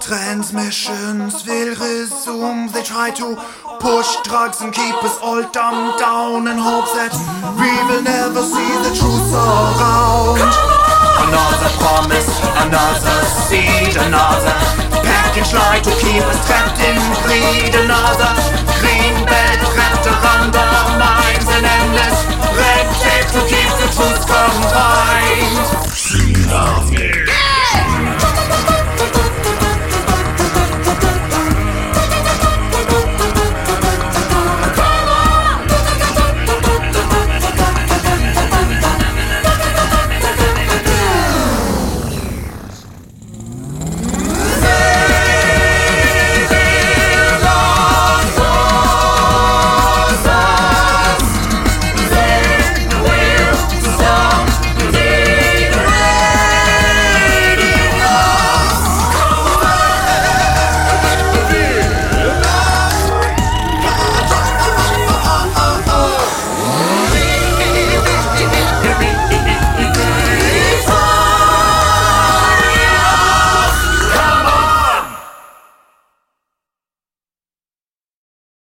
Transmissions will resume. They try to push drugs and keep us all dumbed down in hopes that we will never see the truth around. Another promise, another seed, another package lie to keep us trapped in greed. Another